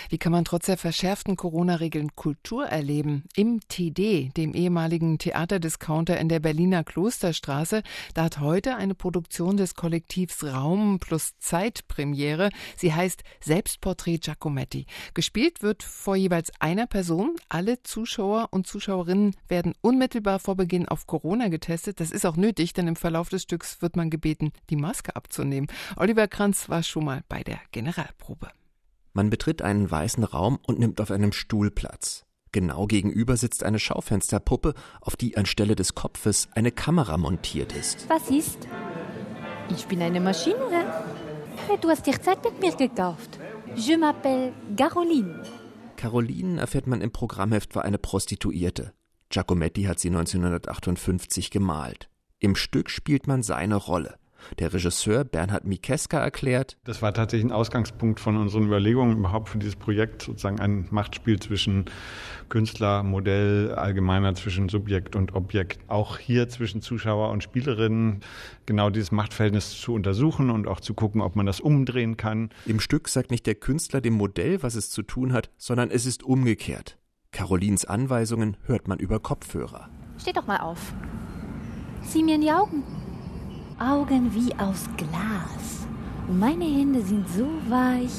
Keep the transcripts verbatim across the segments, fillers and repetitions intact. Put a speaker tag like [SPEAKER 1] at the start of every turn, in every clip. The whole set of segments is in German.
[SPEAKER 1] Wie kann man trotz der verschärften Corona-Regeln Kultur erleben? Im T D, dem ehemaligen Theaterdiscounter in der Berliner Klosterstraße, da hat heute eine Produktion des Kollektivs Raum plus Zeit Premiere. Sie heißt Selbstporträt Giacometti. Gespielt wird vor jeweils einer Person. Alle Zuschauer und Zuschauerinnen werden unmittelbar vor Beginn auf Corona getestet. Das ist auch nötig, denn im Verlauf des Stücks wird man gebeten, die Maske abzunehmen. Oliver Kranz war schon mal bei der Generalprobe.
[SPEAKER 2] Man betritt einen weißen Raum und nimmt auf einem Stuhl Platz. Genau gegenüber sitzt eine Schaufensterpuppe, auf die anstelle des Kopfes eine Kamera montiert ist.
[SPEAKER 3] Was ist? Ich bin eine Maschine. Du hast dir Zeit mit mir gekauft. Je m'appelle Caroline.
[SPEAKER 2] Caroline erfährt man im Programmheft war eine Prostituierte. Giacometti hat sie neunzehnhundertachtundfünfzig gemalt. Im Stück spielt man seine Rolle. Der Regisseur Bernhard Mikeska erklärt:
[SPEAKER 4] Das war tatsächlich ein Ausgangspunkt von unseren Überlegungen überhaupt für dieses Projekt, sozusagen ein Machtspiel zwischen Künstler, Modell, allgemeiner zwischen Subjekt und Objekt, auch hier zwischen Zuschauer und Spielerinnen, genau dieses Machtverhältnis zu untersuchen und auch zu gucken, ob man das umdrehen kann.
[SPEAKER 2] Im Stück sagt nicht der Künstler dem Modell, was es zu tun hat, sondern es ist umgekehrt. Carolines Anweisungen hört man über Kopfhörer.
[SPEAKER 3] Steh doch mal auf. Sieh mir in die Augen. Augen wie aus Glas. Und meine Hände sind so weich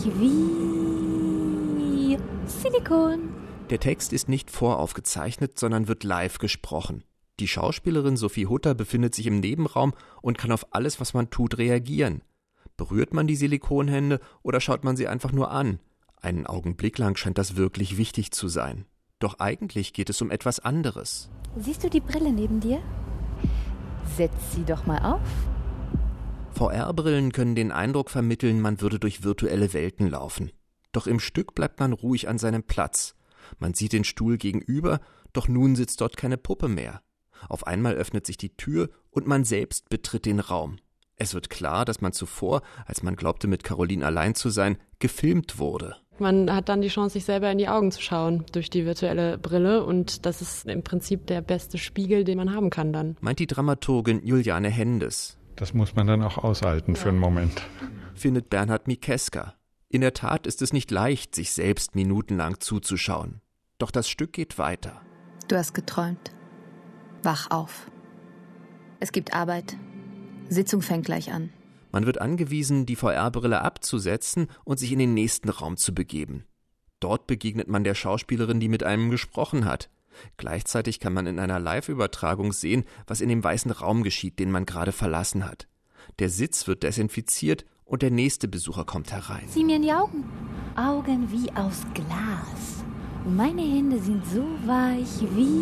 [SPEAKER 3] wie Silikon.
[SPEAKER 2] Der Text ist nicht voraufgezeichnet, sondern wird live gesprochen. Die Schauspielerin Sophie Hutter befindet sich im Nebenraum und kann auf alles, was man tut, reagieren. Berührt man die Silikonhände oder schaut man sie einfach nur an? Einen Augenblick lang scheint das wirklich wichtig zu sein. Doch eigentlich geht es um etwas anderes.
[SPEAKER 3] Siehst du die Brille neben dir? Setz sie doch mal auf.
[SPEAKER 2] V R-Brillen können den Eindruck vermitteln, man würde durch virtuelle Welten laufen. Doch im Stück bleibt man ruhig an seinem Platz. Man sieht den Stuhl gegenüber, doch nun sitzt dort keine Puppe mehr. Auf einmal öffnet sich die Tür und man selbst betritt den Raum. Es wird klar, dass man zuvor, als man glaubte, mit Caroline allein zu sein, gefilmt wurde.
[SPEAKER 5] Man hat dann die Chance, sich selber in die Augen zu schauen durch die virtuelle Brille, und das ist im Prinzip der beste Spiegel, den man haben kann dann.
[SPEAKER 2] Meint die Dramaturgin Juliane Hendes.
[SPEAKER 4] Das muss man dann auch aushalten für einen Moment.
[SPEAKER 2] Findet Bernhard Mikeska. In der Tat ist es nicht leicht, sich selbst minutenlang zuzuschauen. Doch das Stück geht weiter.
[SPEAKER 3] Du hast geträumt. Wach auf. Es gibt Arbeit. Sitzung fängt gleich an.
[SPEAKER 2] Man wird angewiesen, die V R-Brille abzusetzen und sich in den nächsten Raum zu begeben. Dort begegnet man der Schauspielerin, die mit einem gesprochen hat. Gleichzeitig kann man in einer Live-Übertragung sehen, was in dem weißen Raum geschieht, den man gerade verlassen hat. Der Sitz wird desinfiziert und der nächste Besucher kommt herein.
[SPEAKER 3] Sieh mir in die Augen. Augen wie aus Glas. Und meine Hände sind so weich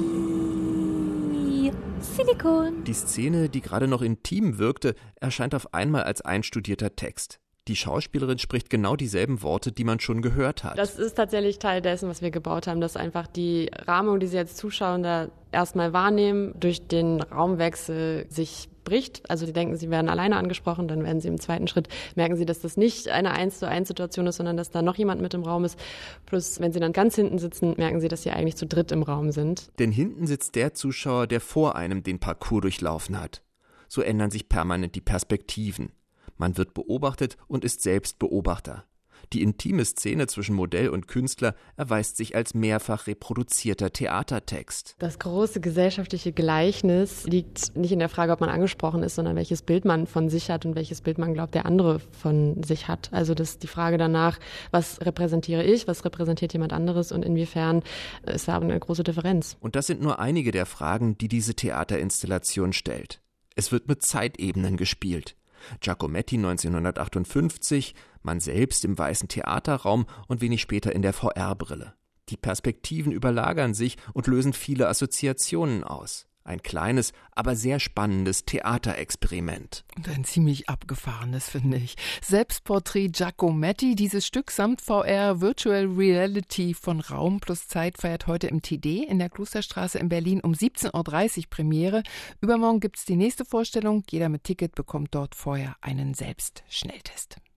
[SPEAKER 3] wie Silikon.
[SPEAKER 2] Die Szene, die gerade noch intim wirkte, erscheint auf einmal als einstudierter Text. Die Schauspielerin spricht genau dieselben Worte, die man schon gehört hat.
[SPEAKER 5] Das ist tatsächlich Teil dessen, was wir gebaut haben, dass einfach die Rahmung, die Sie als Zuschauer erstmal wahrnehmen, durch den Raumwechsel sich bricht. Also Sie denken, Sie werden alleine angesprochen, dann werden Sie im zweiten Schritt, merken Sie, dass das nicht eine eins zu eins Situation ist, sondern dass da noch jemand mit im Raum ist. Plus, wenn Sie dann ganz hinten sitzen, merken Sie, dass Sie eigentlich zu dritt im Raum sind.
[SPEAKER 2] Denn hinten sitzt der Zuschauer, der vor einem den Parcours durchlaufen hat. So ändern sich permanent die Perspektiven. Man wird beobachtet und ist selbst Beobachter. Die intime Szene zwischen Modell und Künstler erweist sich als mehrfach reproduzierter Theatertext.
[SPEAKER 5] Das große gesellschaftliche Gleichnis liegt nicht in der Frage, ob man angesprochen ist, sondern welches Bild man von sich hat und welches Bild man glaubt, der andere von sich hat. Also das ist die Frage danach, was repräsentiere ich, was repräsentiert jemand anderes und inwiefern ist da eine große Differenz.
[SPEAKER 2] Und das sind nur einige der Fragen, die diese Theaterinstallation stellt. Es wird mit Zeitebenen gespielt. Giacometti neunzehnhundertachtundfünfzig, man selbst im weißen Theaterraum und wenig später in der V R-Brille. Die Perspektiven überlagern sich und lösen viele Assoziationen aus. Ein kleines, aber sehr spannendes Theaterexperiment.
[SPEAKER 1] Und ein ziemlich abgefahrenes, finde ich. Selbstporträt Giacometti, dieses Stück samt V R Virtual Reality von Raum plus Zeit feiert heute im T D in der Klosterstraße in Berlin um siebzehn Uhr dreißig Premiere. Übermorgen gibt's die nächste Vorstellung. Jeder mit Ticket bekommt dort vorher einen Selbstschnelltest.